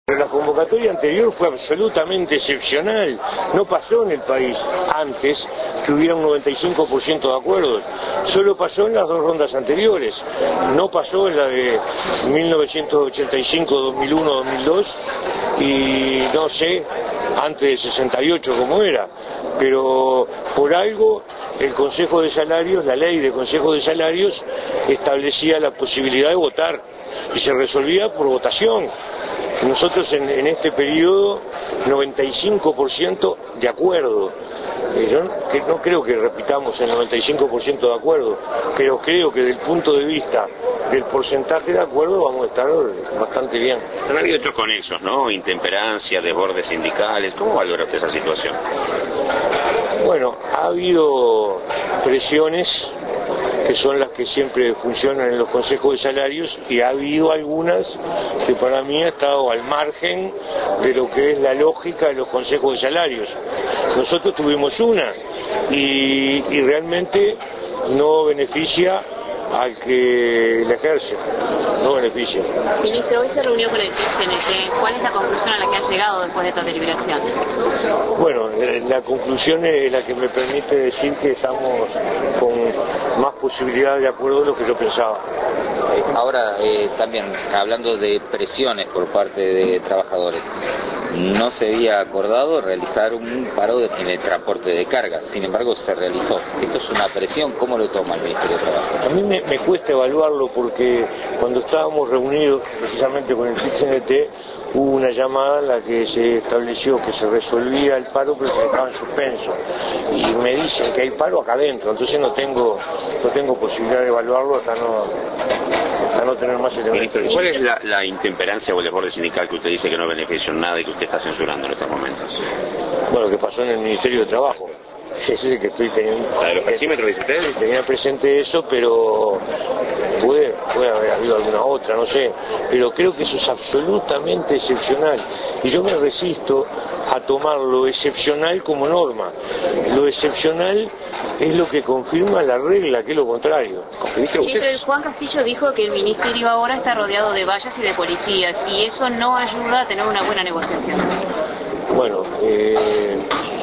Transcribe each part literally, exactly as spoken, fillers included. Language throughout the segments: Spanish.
La convocatoria anterior fue absolutamente excepcional, no pasó en el país antes que hubiera un noventa y cinco por ciento de acuerdos, solo pasó en las dos rondas anteriores, no pasó en la de mil novecientos ochenta y cinco, dos mil uno, dos mil dos y no sé, antes de sesenta y ocho cómo era, pero por algo el Consejo de Salarios, la ley de Consejo de Salarios establecía la posibilidad de votar y se resolvía por votación. Nosotros en, en este periodo noventa y cinco por ciento de acuerdo. Eh, yo que no creo que repitamos el noventa y cinco por ciento de acuerdo, pero creo que desde el punto de vista del porcentaje de acuerdo vamos a estar bastante bien. Han habido otros conexos, ¿no? Intemperancia, desbordes sindicales. ¿Cómo valora usted esa situación? Bueno, ha habido presiones que son las que siempre funcionan en los consejos de salarios y ha habido algunas que para mí han estado al margen de lo que es la lógica de los consejos de salarios. Nosotros tuvimos una y, y realmente no beneficia al que la ejerce, no beneficia. Ministro, hoy se reunió con el P C N T. ¿Cuál es la conclusión a la que han llegado después de esta deliberación? Bueno, la conclusión es la que me permite decir que estamos con más posibilidad de acuerdo de lo que yo pensaba. Ahora, eh, también hablando de presiones por parte de trabajadores, no se había acordado realizar un paro de, en el transporte de carga, sin embargo se realizó. Esto es una presión, ¿cómo lo toma el Ministerio de Trabajo? A mí me, me cuesta evaluarlo porque cuando estábamos reunidos precisamente con el P C N T hubo una llamada en la que se estableció que se resolvía el paro pero que estaba en suspenso y me dicen que hay paro acá adentro, entonces no tengo no tengo posibilidad de evaluarlo hasta no hasta no tener más elementos. Ministro, ¿cuál es la, la intemperancia o el desborde sindical que usted dice que no beneficia en nada y que usted está censurando en estos momentos? Bueno, que pasó en el Ministerio de Trabajo. Ese es el que estoy teniendo. ¿La de los taxímetros dice usted? Tenía presente eso, pero puede, puede haber habido alguna otra, no sé. Pero creo que eso es absolutamente excepcional. Y yo me resisto a tomar lo excepcional como norma. Lo excepcional es lo que confirma la regla, que es lo contrario. Ministro, Juan Castillo dijo que el Ministerio ahora está rodeado de vallas y de policías, y eso no ayuda a tener una buena negociación. Bueno, eh...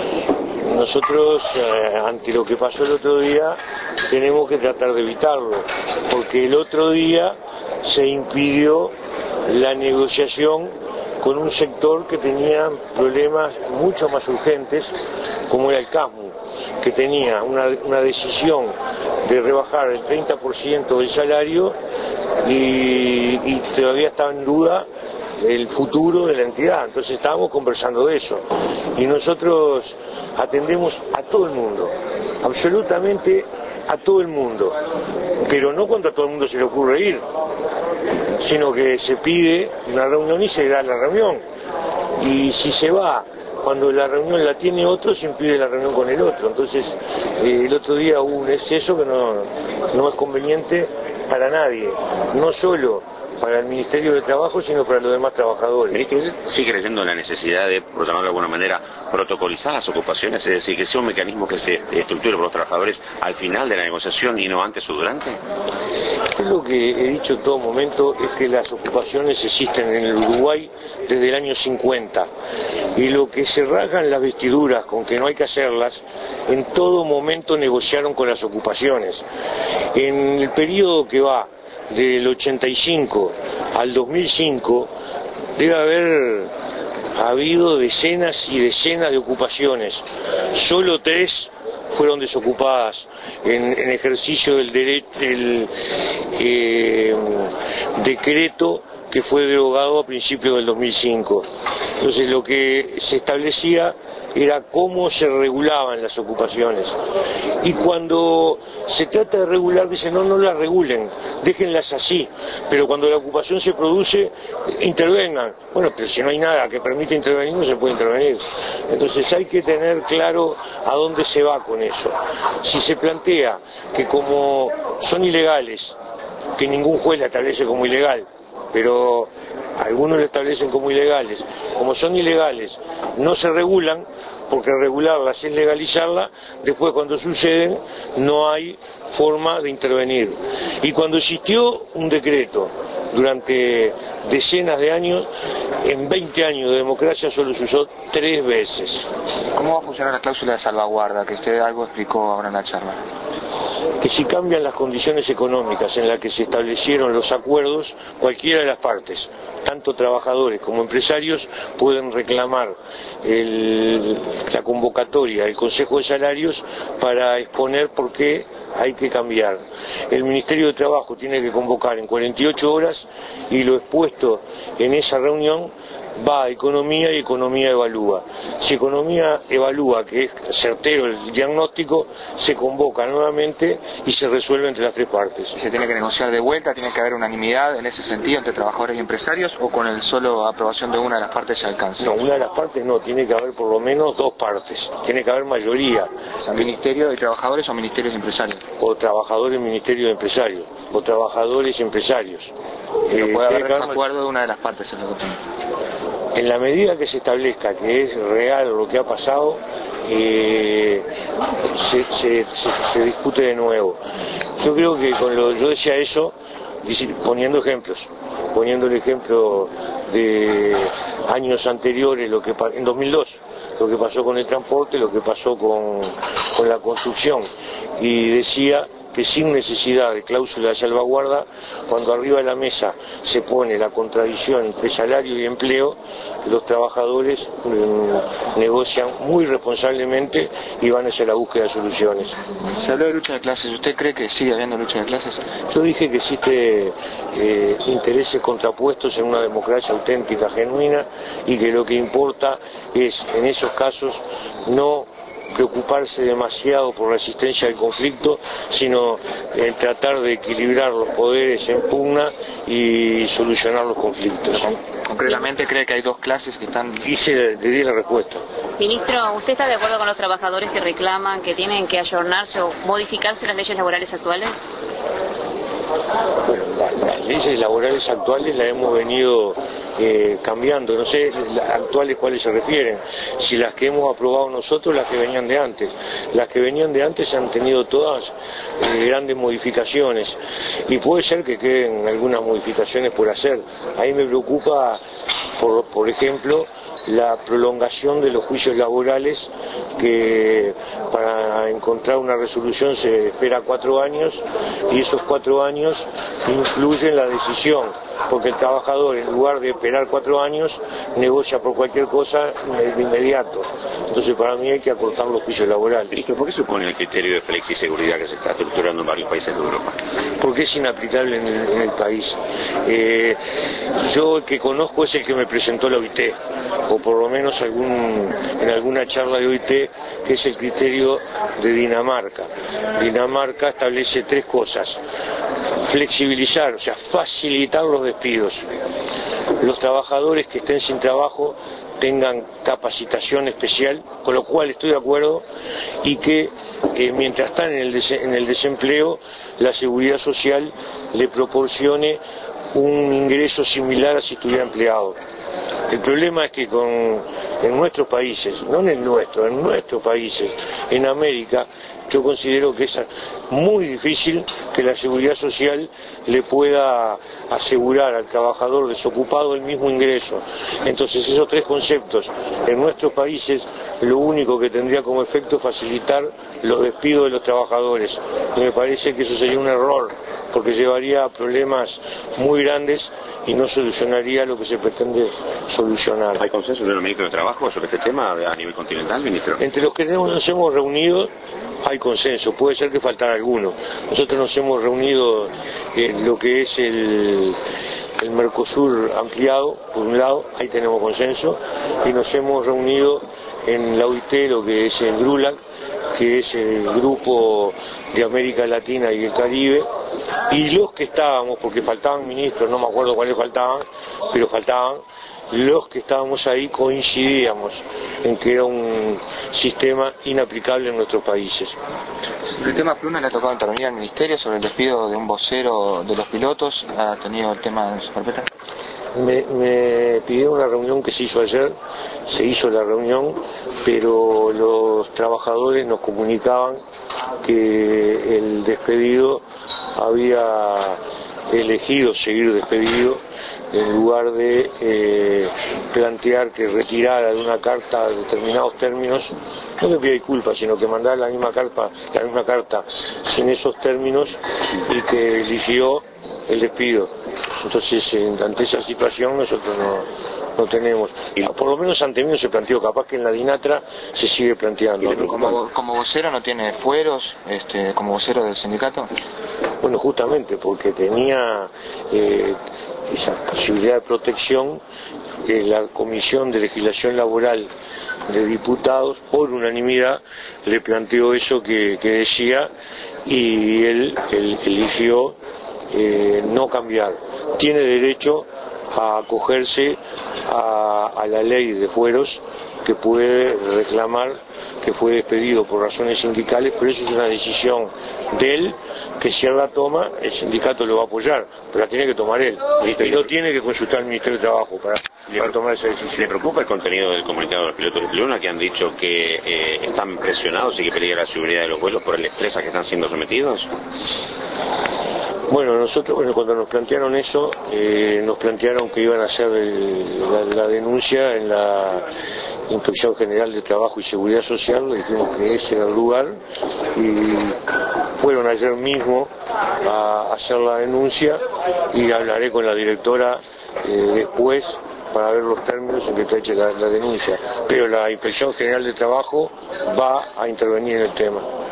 nosotros, eh, ante lo que pasó el otro día, tenemos que tratar de evitarlo, porque el otro día se impidió la negociación con un sector que tenía problemas mucho más urgentes, como era el CASMU, que tenía una, una decisión de rebajar el treinta por ciento del salario y, y todavía estaba en duda el futuro de la entidad. Entonces estábamos conversando de eso y nosotros atendemos a todo el mundo, absolutamente a todo el mundo, pero no cuando a todo el mundo se le ocurre ir, sino que se pide una reunión y se da la reunión, y si se va cuando la reunión la tiene otro, se impide la reunión con el otro. Entonces eh, el otro día hubo un exceso que no, no es conveniente para nadie, no solo para el Ministerio de Trabajo, sino para los demás trabajadores. ¿Ministro, sigue creyendo en la necesidad de, por llamarlo de alguna manera, protocolizar las ocupaciones? Es decir, que sea un mecanismo que se estructure por los trabajadores al final de la negociación y no antes o durante. Yo lo que he dicho en todo momento es que las ocupaciones existen en el Uruguay desde el año cincuenta y lo que se rasgan las vestiduras con que no hay que hacerlas, en todo momento negociaron con las ocupaciones. En el periodo que va del ochenta y cinco al dos mil cinco debe haber habido decenas y decenas de ocupaciones, solo tres fueron desocupadas en, en ejercicio del, derecho, del eh, decreto que fue derogado a principios del dos mil cinco. Entonces lo que se establecía era cómo se regulaban las ocupaciones. Y cuando se trata de regular, dicen no, no las regulen, déjenlas así. Pero cuando la ocupación se produce, intervengan. Bueno, pero si no hay nada que permita intervenir, no se puede intervenir. Entonces hay que tener claro a dónde se va con eso. Si se plantea que como son ilegales, que ningún juez la establece como ilegal, pero algunos lo establecen como ilegales, como son ilegales, no se regulan, porque regularlas es legalizarla, después cuando suceden no hay forma de intervenir. Y cuando existió un decreto durante decenas de años, en veinte años de democracia solo se usó tres veces. ¿Cómo va a funcionar la cláusula de salvaguarda, que usted algo explicó ahora en la charla? Que si cambian las condiciones económicas en las que se establecieron los acuerdos, cualquiera de las partes, tanto trabajadores como empresarios, pueden reclamar el, la convocatoria del Consejo de Salarios para exponer por qué hay que cambiar. El Ministerio de Trabajo tiene que convocar en cuarenta y ocho horas y lo expuesto en esa reunión va a Economía y Economía evalúa. Si Economía evalúa que es certero el diagnóstico, se convoca nuevamente y se resuelve entre las tres partes. ¿Se tiene que negociar de vuelta? ¿Tiene que haber unanimidad en ese sentido entre trabajadores y empresarios o con el solo aprobación de una de las partes se alcanza? No, una de las partes no, tiene que haber por lo menos dos partes, tiene que haber mayoría. O sea, ¿Ministerio de Trabajadores o Ministerios de Empresarios? O trabajadores Ministerio de Empresarios, o trabajadores empresarios. Pero eh, puede haber un acuerdo de una de las partes en lo que tiene. En la medida que se establezca que es real lo que ha pasado, eh, se, se, se, se discute de nuevo. Yo creo que con lo, yo decía eso poniendo ejemplos, poniendo el ejemplo de años anteriores, lo que en dos mil dos, lo que pasó con el transporte, lo que pasó con, con la construcción, y decía que sin necesidad de cláusula de salvaguarda, cuando arriba de la mesa se pone la contradicción entre salario y empleo, los trabajadores eh, negocian muy responsablemente y van hacia la búsqueda de soluciones. Se habló de lucha de clases. ¿Usted cree que sigue habiendo lucha de clases? Yo dije que existe eh, intereses contrapuestos en una democracia auténtica, genuina, y que lo que importa es, en esos casos, no preocuparse demasiado por la existencia del conflicto, sino eh, tratar de equilibrar los poderes en pugna y solucionar los conflictos. ¿Concretamente cree que hay dos clases que están...? Hice, le di la respuesta. Ministro, ¿usted está de acuerdo con los trabajadores que reclaman que tienen que ayornarse o modificarse las leyes laborales actuales? Bueno, la, las leyes laborales actuales las hemos venido eh, cambiando, no sé las actuales cuáles se refieren, si las que hemos aprobado nosotros, las que venían de antes. Las que venían de antes han tenido todas eh, grandes modificaciones, y puede ser que queden algunas modificaciones por hacer. A mí me preocupa, por, por ejemplo, la prolongación de los juicios laborales, que para encontrar una resolución se espera cuatro años, y esos cuatro años influyen la decisión, porque el trabajador, en lugar de esperar cuatro años, negocia por cualquier cosa de inmediato. Entonces, para mí hay que acortar los juicios laborales. Ministro, ¿por qué se opone el criterio de flexiseguridad que se está estructurando en varios países de Europa? Porque es inaplicable en el, en el país. Eh, yo el que conozco es el que me presentó la O I T, o por lo menos algún, en alguna charla de O I T, que es el criterio de Dinamarca. Dinamarca establece tres cosas: flexibilizar, o sea, facilitar los despidos. Los trabajadores que estén sin trabajo tengan capacitación especial, con lo cual estoy de acuerdo, y que eh, mientras están en el, des en el desempleo, la seguridad social le proporcione un ingreso similar a si estuviera empleado. El problema es que con, en nuestros países, no en el nuestro, en nuestros países, en América, yo considero que es muy difícil que la seguridad social le pueda asegurar al trabajador desocupado el mismo ingreso. Entonces, esos tres conceptos en nuestros países, lo único que tendría como efecto es facilitar los despidos de los trabajadores. Y me parece que eso sería un error, porque llevaría a problemas muy grandes y no solucionaría lo que se pretende solucionar. ¿Hay consenso de los ministros de Trabajo sobre este tema a nivel continental, ministro? Entre los que nos hemos reunido hay consenso, puede ser que faltara alguno. Nosotros nos hemos reunido en lo que es el, el Mercosur ampliado, por un lado, ahí tenemos consenso, y nos hemos reunido en la O I T, lo que es el GRULAC, que es el grupo de América Latina y el Caribe, y los que estábamos, porque faltaban ministros, no me acuerdo cuáles faltaban, pero faltaban, los que estábamos ahí coincidíamos en que era un sistema inaplicable en nuestros países. ¿El tema Pluna le ha tocado intervenir al Ministerio sobre el despido de un vocero de los pilotos? ¿Ha tenido el tema en su carpeta? Me, me pidieron una reunión que se hizo ayer, se hizo la reunión, pero los trabajadores nos comunicaban que el despedido había elegido seguir despedido en lugar de eh, plantear que retirara de una carta determinados términos, no que pida disculpas, sino que mandara la misma carta, la misma carta sin esos términos y que eligió el despido. Entonces, ante esa situación nosotros no, no tenemos, y por lo menos ante mí no se planteó, capaz que en la DINATRA se sigue planteando. Como, como vocero no tiene fueros, este, como vocero del sindicato. Bueno, justamente porque tenía eh, esa posibilidad de protección, eh, la Comisión de Legislación Laboral de Diputados, por unanimidad, le planteó eso que, que decía, y él, él eligió eh, no cambiar. Tiene derecho a acogerse a, a la ley de fueros, que puede reclamar que fue despedido por razones sindicales, pero eso es una decisión de él, que si él la toma, el sindicato lo va a apoyar, pero la tiene que tomar él, y no tiene que consultar al Ministerio de Trabajo para, para tomar esa decisión. ¿Le preocupa el contenido del comunicado de los pilotos de Luna, que han dicho que eh, están presionados y que peligra la seguridad de los vuelos por el estrés a que están siendo sometidos? Bueno, nosotros, bueno, cuando nos plantearon eso, eh, nos plantearon que iban a hacer el, la, la denuncia en la Inspección General de Trabajo y Seguridad Social, le dijimos que ese era el lugar, y fueron ayer mismo a hacer la denuncia, y hablaré con la directora eh, después para ver los términos en que está hecha la, la denuncia, pero la Inspección General de Trabajo va a intervenir en el tema.